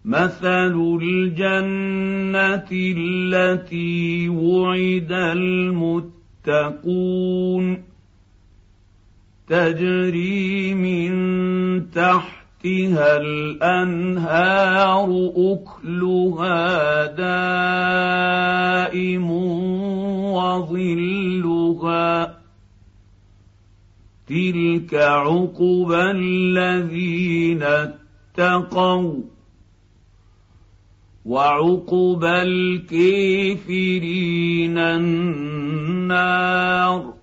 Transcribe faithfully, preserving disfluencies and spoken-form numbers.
مثل الجنة التي وعد المتقون تجري من تحتها الأنهار أكلها دائم وظلها تلك عقبى الذين اتقوا وعقبى الكافرين النار